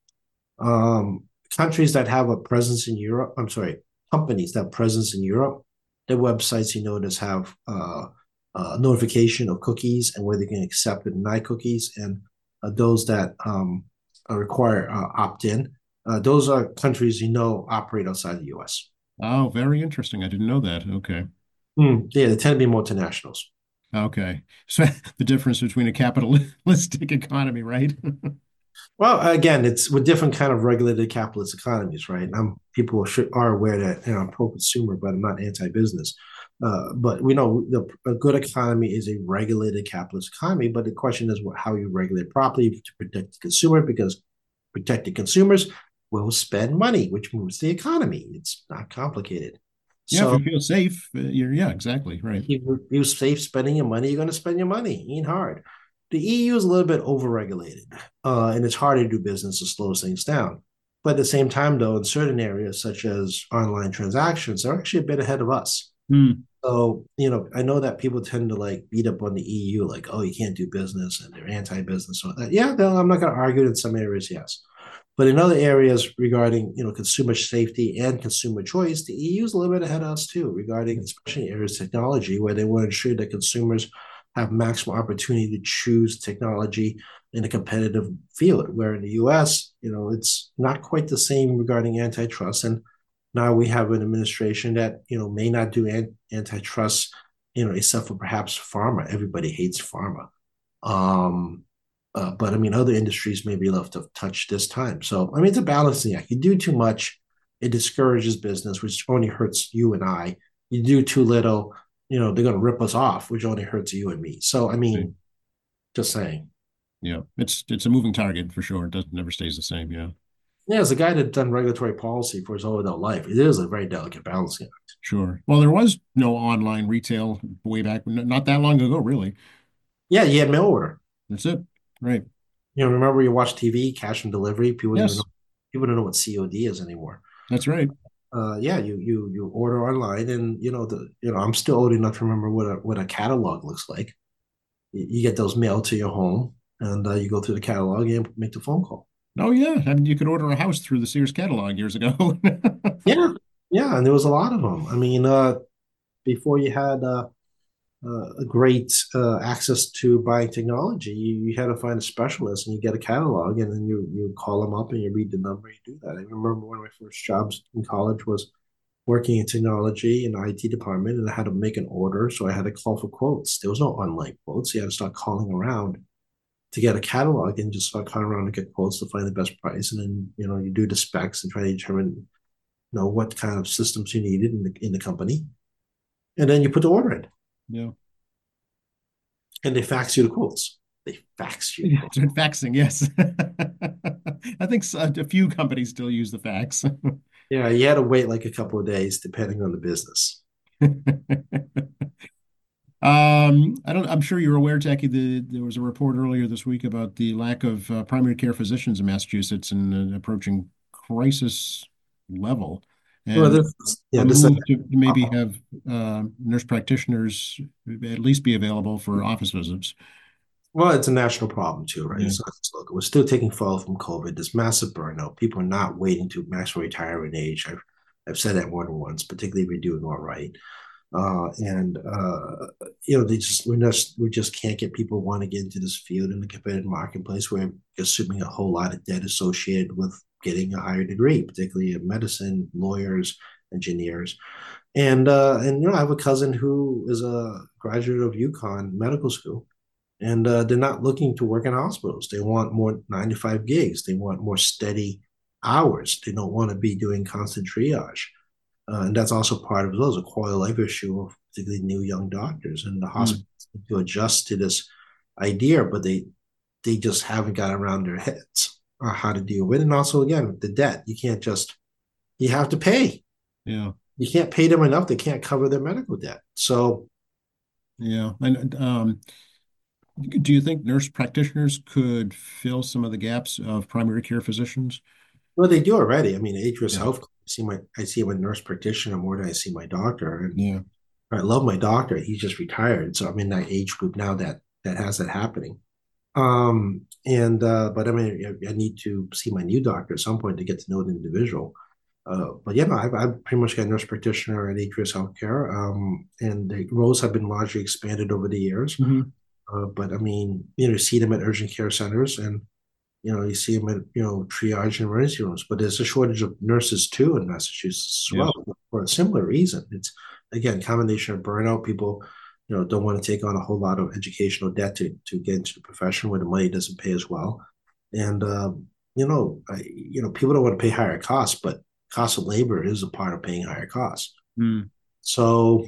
um, countries that have a presence in Europe, I'm sorry, companies that have presence in Europe, their websites you notice have uh, uh, notification of cookies and where they can accept and deny cookies, and uh, those that um, require uh, opt in. Uh, those are countries you know operate outside the U S. Oh, very interesting. I didn't know that. Okay. Mm, yeah, they tend to be multinationals. Okay. So the difference between a capitalistic economy, right? Well, again, it's with different kind of regulated capitalist economies, right? I'm people should, are aware that you know I'm pro-consumer, but I'm not anti-business. Uh, but we know the, a good economy is a regulated capitalist economy. But the question is what, how you regulate properly to protect the consumer, because protected consumers will spend money, which moves the economy. It's not complicated. Yeah, if So you feel safe, uh, you're, yeah, exactly. Right. you, you safe spending your money, you're going to spend your money. It ain't hard. The E U is a little bit overregulated, uh, and it's harder to do business. It slows things down. But at the same time, though, in certain areas such as online transactions, they're actually a bit ahead of us. Hmm. So, you know, I know that people tend to like beat up on the E U, like, oh, you can't do business and they're anti-business. So that, yeah, I'm not going to argue in some areas, yes. But in other areas regarding, you know, consumer safety and consumer choice, the E U is a little bit ahead of us too, regarding especially areas of technology where they want to ensure that consumers have maximum opportunity to choose technology in a competitive field. Where in the U S, you know, it's not quite the same regarding antitrust. And now we have an administration that, you know, may not do an- antitrust, you know, except for perhaps pharma. Everybody hates pharma. Um, uh, but I mean, other industries may be left to touch this time. So, I mean, it's a balancing act. You do too much, it discourages business, which only hurts you and I. You do too little, you know, they're going to rip us off, which only hurts you and me. So, I mean, just saying. Yeah, it's it's a moving target for sure. It doesn't never stays the same. Yeah, Yeah, as a guy that's done regulatory policy for his whole adult life, it is a very delicate balancing act. sure. Well, there was no online retail way back, n- not that long ago, really. Yeah, you had mail order. That's it. Right. You know, remember you watch T V, cash and delivery. People don't even know. Yes, People don't know what C O D is anymore. that's right. Uh, yeah, you you you order online, and you know the you know I'm still old enough to remember what a what a catalog looks like. You, you get those mailed to your home, and uh, you go through the catalog and make the phone call. Oh yeah, I mean, you could order a house through the Sears catalog years ago. Yeah, yeah, and there was a lot of them. I mean, uh, before you had uh, uh, a great uh, access to buying technology, you, you had to find a specialist and you get a catalog, and then you you call them up and you read the number. You do that. I remember one of my first jobs in college was working in technology in the I T department, and I had to make an order, so I had to call for quotes. There was no online quotes. You had to start calling around to get a catalog and just start calling around to get quotes to find the best price, and then you know you do the specs and try to determine you know what kind of systems you needed in the in the company, and then you put the order in, Yeah. and they fax you the quotes. They fax you the Yeah, quotes. faxing, yes. I think so, a few companies still use the fax. Yeah, you had to wait like a couple of days depending on the business. Um, I don't, I'm sure you're aware, Jackie, the, there was a report earlier this week about the lack of uh, primary care physicians in Massachusetts and an approaching crisis level, Well, and this yeah a this move to maybe have uh, nurse practitioners at least be available for office visits. Well, it's a national problem too, right? Yeah, It's not just local. We're still taking fall from COVID. There's massive burnout. People are not waiting to maximum retirement age. I've, I've said that more than once, particularly if you're doing all right. Uh, and uh, you know, they just we just we just can't get people want to get into this field in the competitive marketplace. We're assuming a whole lot of debt associated with getting a higher degree, particularly in medicine, lawyers, engineers, and uh, and you know, I have a cousin who is a graduate of UConn Medical School, and uh, they're not looking to work in hospitals. They want more nine to five gigs. They want more steady. hours. They don't want to be doing constant triage. Uh, and that's also part of it as well as a quality of life issue of particularly new young doctors. And the Mm, hospitals need to adjust to this idea, but they they just haven't got around their heads uh, how to deal with it. And also, again, the debt. You can't just, you have to pay. yeah, You can't pay them enough. They can't cover their medical debt. So, yeah. And um, do you think nurse practitioners could fill some of the gaps of primary care physicians? well, they do already. I mean, Atrius Yeah, Health, I see my, I see my nurse practitioner more than I see my doctor. And yeah. I love my doctor. He's just retired. So I'm in that age group now that, that has that happening. Um, and, uh, but I mean, I, I need to see my new doctor at some point to get to know the individual. Uh, but yeah, no, I've, I've pretty much got a nurse practitioner at Atrius Healthcare, um, and the roles have been largely expanded over the years. Hmm. Uh, but I mean, you know, you see them at urgent care centers, and you know, you see them at you know triage and emergency rooms. But there's a shortage of nurses too in Massachusetts as Yes. well for a similar reason. It's again combination of burnout. People, you know, don't want to take on a whole lot of educational debt to to get into the profession where the money doesn't pay as well, and um, you know, I, you know, people don't want to pay higher costs, but cost of labor is a part of paying higher costs. Mm. So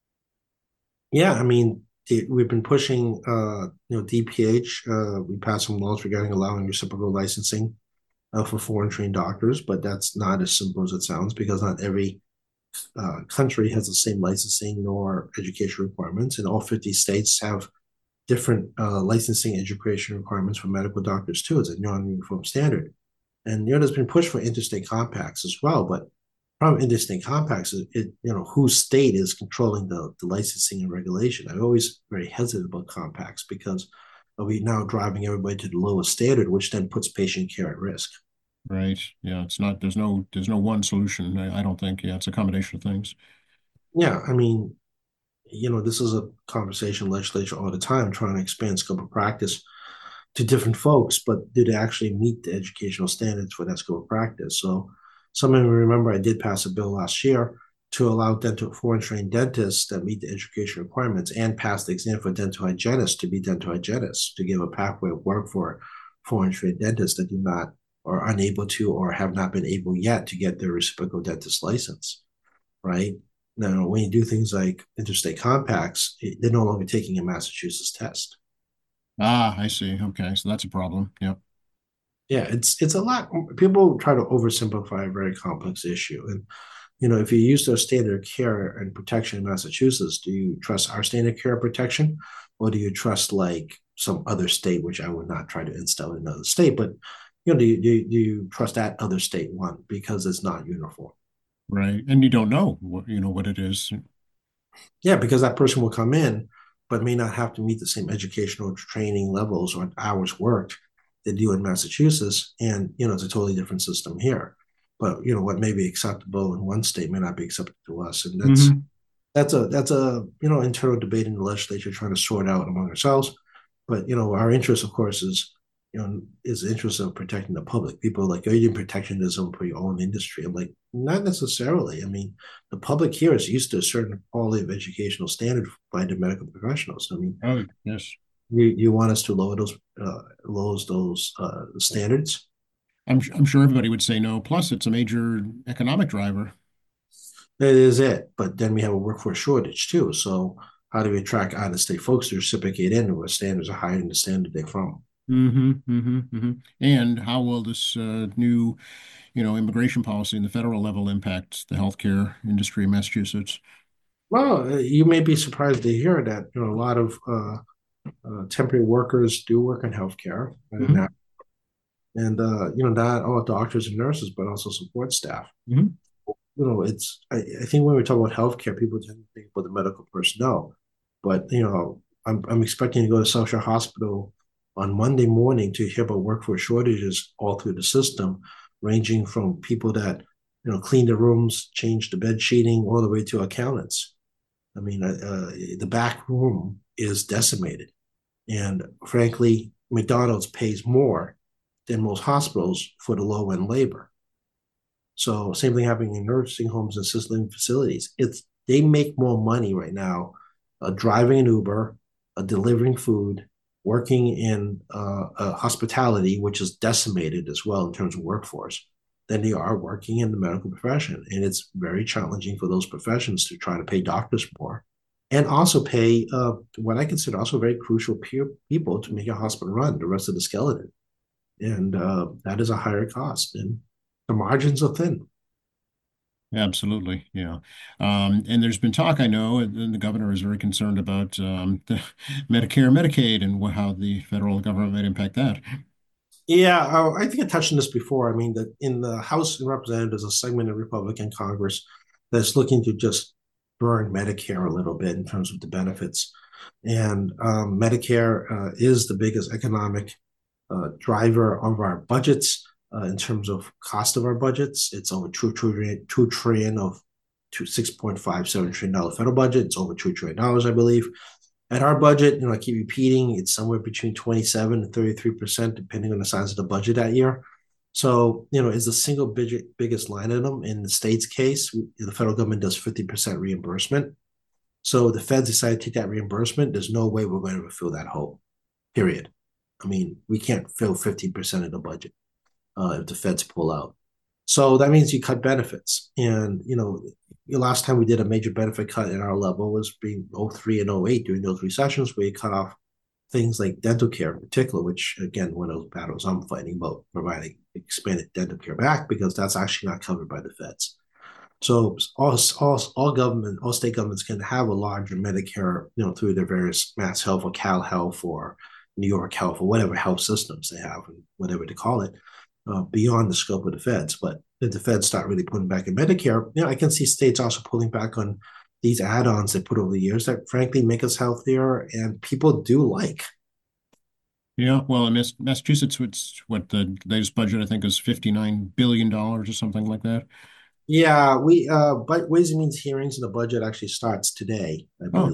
yeah, I mean, it, we've been pushing, uh, you know, D P H. Uh, we passed some laws regarding allowing reciprocal licensing uh, for foreign trained doctors, but that's not as simple as it sounds because not every uh, country has the same licensing nor education requirements, and all fifty states have different uh, licensing education requirements for medical doctors too. It's a non-uniform standard, and you know, there's been push for interstate compacts as well, but problem interstate compacts is it, you know, whose state is controlling the, the licensing and regulation. I'm always very hesitant about compacts because are we now driving everybody to the lowest standard, which then puts patient care at risk? Right. Yeah. It's not, there's no, there's no one solution. I, I don't think. Yeah. It's a combination of things. Yeah, I mean, you know, this is a conversation in legislature all the time, trying to expand scope of practice to different folks, but did it actually meet the educational standards for that scope of practice? So some of you remember I did pass a bill last year to allow dental foreign trained dentists that meet the education requirements and pass the exam for dental hygienists to be dental hygienists to give a pathway of work for foreign trained dentists that do not or are unable to or have not been able yet to get their reciprocal dentist license, right? Now, when you do things like interstate compacts, they're no longer taking a Massachusetts test. Ah, I see. Okay. So that's a problem. Yep. Yeah, it's it's a lot. People try to oversimplify a very complex issue, and you know, if you use their standard of care and protection in Massachusetts, do you trust our standard of care and protection, or do you trust like some other state, which I would not try to instill in another state, but you know, do you, do you, do you trust that other state one because it's not uniform? Right. And you don't know what, you know, what it is. Yeah, because that person will come in, but may not have to meet the same educational training levels or hours worked they do in Massachusetts. And, you know, it's a totally different system here. But, you know, what may be acceptable in one state may not be acceptable to us. And that's Hmm. that's a that's a you know internal debate in the legislature trying to sort out among ourselves. But you know, our interest, of course, is you know is the interest of protecting the public. People are like, oh, you're protectionism for your own industry. I'm like, not necessarily. I mean, the public here is used to a certain quality of educational standard by the medical professionals. I mean, Oh, yes. you you want us to lower those uh, lower those uh, standards? I'm, I'm sure everybody would say no. Plus, it's a major economic driver. That is it. But then we have a workforce shortage too. So how do we attract out of state folks to reciprocate in where standards are higher than the standard they're from? Hmm. Hmm. Hmm. And how will this uh, new, you know, immigration policy in the federal level impact the healthcare industry in Massachusetts? Well, uh, you may be surprised to hear that you know a lot of uh, uh, temporary workers do work in healthcare, and Hmm. that, and uh, you know not all doctors and nurses, but also support staff. Hmm. You know, it's I, I think when we talk about healthcare, people tend to think about the medical personnel, but you know, I'm I'm expecting to go to South Shore Hospital on Monday morning to hear about workforce shortages all through the system, ranging from people that you know clean the rooms, change the bed sheeting, all the way to accountants. I mean, uh, uh, the back room is decimated. And frankly, McDonald's pays more than most hospitals for the low end labor. So same thing happening in nursing homes and assisted living facilities. It's they make more money right now uh, driving an Uber, uh, delivering food, working in uh, uh, hospitality, which is decimated as well in terms of workforce, than they are working in the medical profession. And it's very challenging for those professions to try to pay doctors more and also pay uh, what I consider also very crucial peer people to make a hospital run, the rest of the skeleton. And uh, that is a higher cost, and the margins are thin. Absolutely, yeah. Um, and there's been talk, I know, and the governor is very concerned about um, the Medicare, Medicaid, and what, how the federal government might impact that. Yeah, uh, I think I touched on this before. I mean, that in the House and Representatives, a segment of Republican Congress that's looking to just burn Medicare a little bit in terms of the benefits. And um, Medicare uh, is the biggest economic uh, driver of our budgets uh, in terms of cost of our budgets. It's over two trillion, two trillion of to six point five seven trillion dollar federal budget. It's over two trillion dollars, I believe. At our budget, you know, I keep repeating, it's somewhere between twenty-seven and thirty-three percent, depending on the size of the budget that year. So, you know, is the single biggest, biggest line item in the state's case. The federal government does fifty percent reimbursement. So the feds decide to take that reimbursement. There's no way we're going to fill that hole, period. I mean, we can't fill fifteen percent of the budget uh, if the feds pull out. So that means you cut benefits. And, you know, the last time we did a major benefit cut in our level was being oh three and oh eight during those recessions where you cut off things like dental care in particular, which, again, one of those battles I'm fighting about providing expanded dental care back because that's actually not covered by the feds. So all, all, all government, all state governments can have a larger Medicare, you know, through their various Mass Health or Cal Health or New York Health or whatever health systems they have, and whatever they call it, uh, beyond the scope of the feds. But if the feds start really putting back in Medicare, you know, I can see states also pulling back on these add-ons they put over the years that frankly make us healthier and people do like. Yeah, well, in Massachusetts, it's what the latest budget I think is fifty-nine billion dollars or something like that. Yeah, we uh but Ways and Means hearings in the budget actually starts today, I Oh, believe.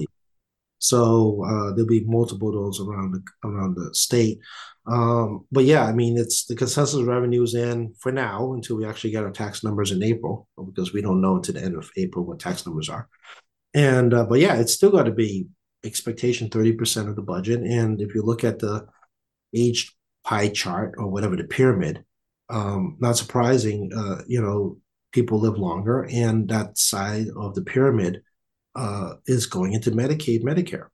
So uh, there'll be multiple of those around the around the state. Um, but yeah, I mean, it's the consensus revenues in for now until we actually get our tax numbers in April, because we don't know until the end of April what tax numbers are. And uh, but yeah, it's still got to be expectation thirty percent of the budget. And if you look at the age pie chart or whatever the pyramid, um, not surprising, uh, you know, people live longer, and that side of the pyramid uh, is going into Medicaid, Medicare.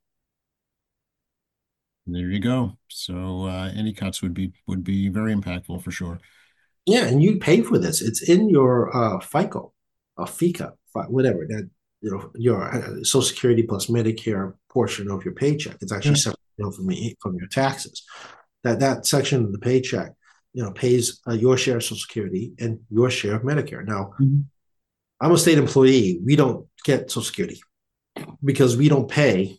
there you go. So uh, any cuts would be would be very impactful for sure. Yeah, and you pay for this. It's in your uh, FICO, uh, FICA, whatever that you know your uh, Social Security plus Medicare portion of your paycheck. It's Yeah. actually separate you know, from the, from your taxes. That that section of the paycheck, you know, pays uh, your share of Social Security and your share of Medicare. Now, Mhm. I'm a state employee. We don't get Social Security because we don't pay.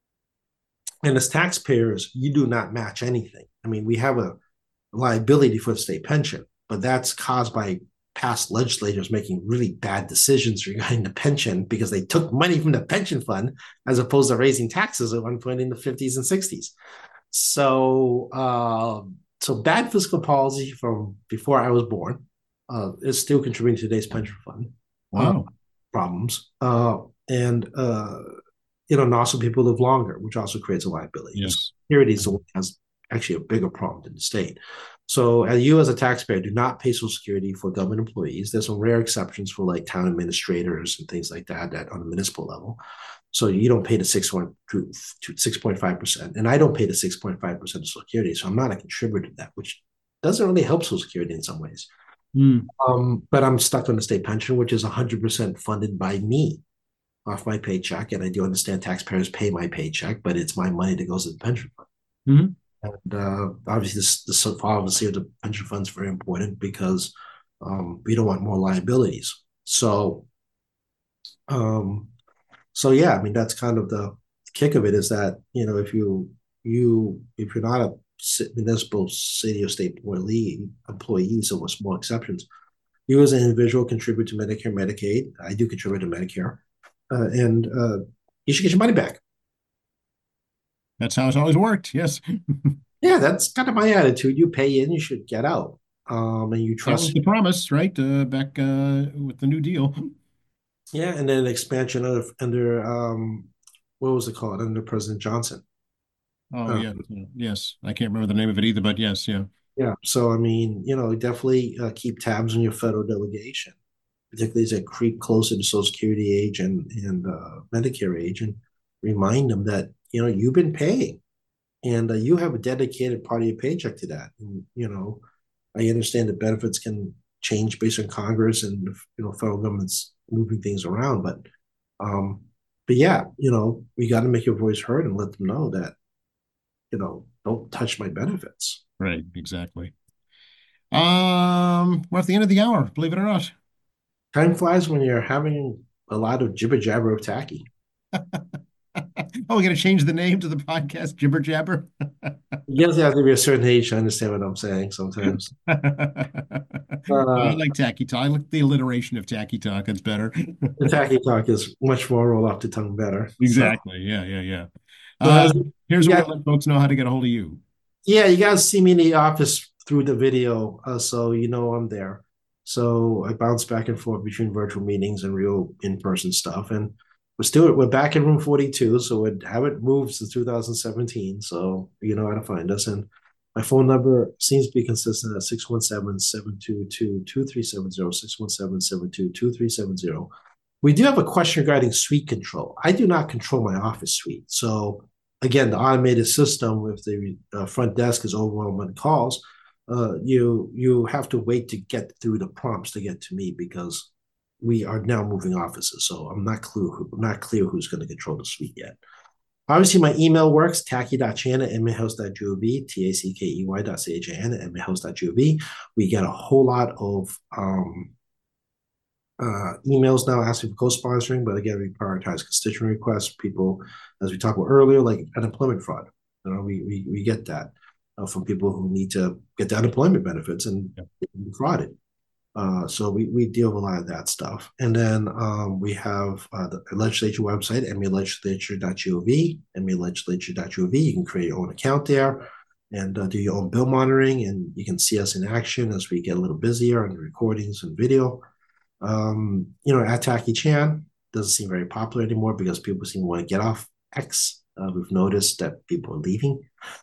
And as taxpayers, you do not match anything. I mean, we have a liability for the state pension, but that's caused by past legislators making really bad decisions regarding the pension because they took money from the pension fund as opposed to raising taxes at one point in the fifties and sixties. So, uh, so bad fiscal policy from before I was born uh, is still contributing to today's pension fund uh, Wow. problems. Uh, and uh, you know, and also people live longer, which also creates a liability. The Yes. security is the one that has actually a bigger problem than the state. So, as you as a taxpayer do not pay Social Security for government employees. There's some rare exceptions for like town administrators and things like that, that on a municipal level. So you don't pay the six point six point five percent, and I don't pay the six point five percent of Social Security, so I'm not a contributor to that, which doesn't really help Social Security in some ways. Mm. Um, but I'm stuck on the state pension, which is one hundred percent funded by me off my paycheck. And I do understand taxpayers pay my paycheck, but it's my money that goes to the pension fund. Mhm. And uh, obviously, this, this solvency of the pension fund is very important because um, we don't want more liabilities. So, um, so yeah, I mean, that's kind of the kick of it is that, you know, if you, you, if you're not a municipal city or state employee, employee, so with small exceptions, you as an individual contribute to Medicare, Medicaid. I do contribute to Medicare. Uh, and uh, you should get your money back. That's how it's always worked. Yes. Yeah, that's kind of my attitude. You pay in, you should get out. Um, and you That was trust. the promise, right? Uh, back uh, with the New Deal. Yeah, and then expansion of under um, what was it called under President Johnson? Oh, Uh, yeah. Yes. I can't remember the name of it either, but yes, yeah. Yeah. So, I mean, you know, definitely uh, keep tabs on your federal delegation, particularly as they creep closer to Social Security age and, and uh, Medicare age, and remind them that, you know, you've been paying and uh, you have a dedicated part of your paycheck to that. And, you know, I understand that benefits can change based on Congress and, you know, federal government's moving things around. But, um, but yeah, you know, we got to make your voice heard and let them know that, you know, don't touch my benefits. Right, exactly. Um, we're at the end of the hour, believe it or not. Time flies when you're having a lot of jibber jabber of tacky. Oh, we're gonna change the name to the podcast, Jibber Jabber. You guys have to be a certain age to understand what I'm saying sometimes. I Uh, like tacky talk. I like the alliteration of tacky talk. It's better. the tacky talk is much more roll off the tongue better. So, Exactly. Yeah, yeah, yeah. so Uh, as here's you where guys, we'll let folks know how to get a hold of you. yeah, you guys see me in the office through the video, uh, so you know I'm there. So I bounce back and forth between virtual meetings and real in-person stuff, and we're still we're back in room forty-two, so we haven't moved since two thousand seventeen. So you know how to find us, and my phone number seems to be consistent at six one seven, seven two two, two three seven zero, six one seven, seven two two, two three seven zero. We do have a question regarding suite control. I do not control my office suite. So, again, the automated system, if the uh, front desk is overwhelmed with calls, uh, you you have to wait to get through the prompts to get to me because we are now moving offices. So I'm not clear who, I'm not clear who's going to control the suite yet. Obviously, my email works, tacky.chan at inmatehouse.gov, T A C K E Y dot C H A N at inmatehouse.gov. We get a whole lot of um, uh, emails now asking for co-sponsoring, but again, we prioritize constituent requests. People, as we talked about earlier, like unemployment fraud. You know, we we, we get that uh, from people who need to get the unemployment benefits and Yep. frauded. Uh, so we, we deal with a lot of that stuff. And then um, we have uh, the legislature website, m a legislature dot gov, m a legislature dot gov. You can create your own account there and uh, do your own bill monitoring, and you can see us in action as we get a little busier on recordings and video. Um, you know, at Taki Chan doesn't seem very popular anymore because people seem to want to get off X. Uh, we've noticed that people are leaving.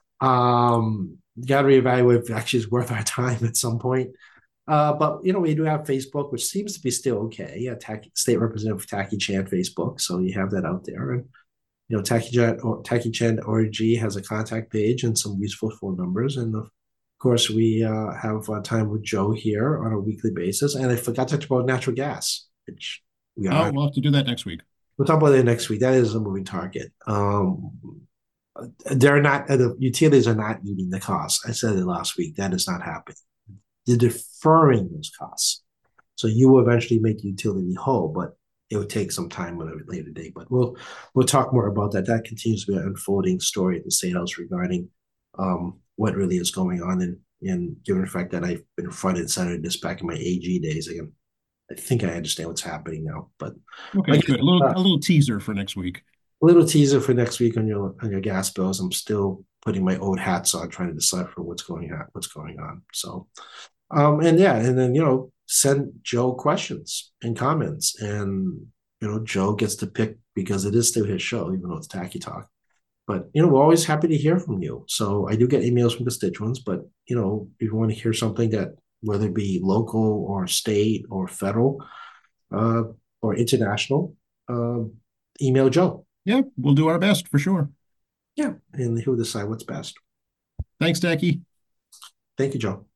Um, got to reevaluate if it actually is worth our time at some point. Uh, but you know, we do have Facebook, which seems to be still okay. Yeah, Taki, State Representative Taki Chan Facebook, so you have that out there. And you know, Taki Chan or Taki Chan org has a contact page and some useful phone numbers. And of course, we uh, have uh, time with Joe here on a weekly basis. And I forgot to talk about natural gas, which we Oh, are. we'll have to do that next week. We'll talk about it next week. That is a moving target. Um, they're not the utilities are not eating the costs. I said it last week. That is not happening. They're deferring those costs. So you will eventually make the utility whole, but it would take some time on a later date. But we'll we'll talk more about that. That continues to be an unfolding story at the State House regarding um, what really is going on. And, and given the fact that I've been front and center this back in my A G days, again, I think I understand what's happening now. But Okay, again, good. A little uh, a little teaser for next week. a little teaser for next week on your on your gas bills. I'm still putting my old hats on, trying to decipher what's going on. What's going on? So um, and yeah, and then you know, send Joe questions and comments, and you know, Joe gets to pick because it is still his show, even though it's Tacky Talk. But you know, we're always happy to hear from you. So I do get emails from constituents, but you know, if you want to hear something that whether it be local or state or federal uh, or international, uh, email Joe. Yeah, we'll do our best for sure. Yeah, and he'll decide what's best. Thanks, Jackie. Thank you, Joe.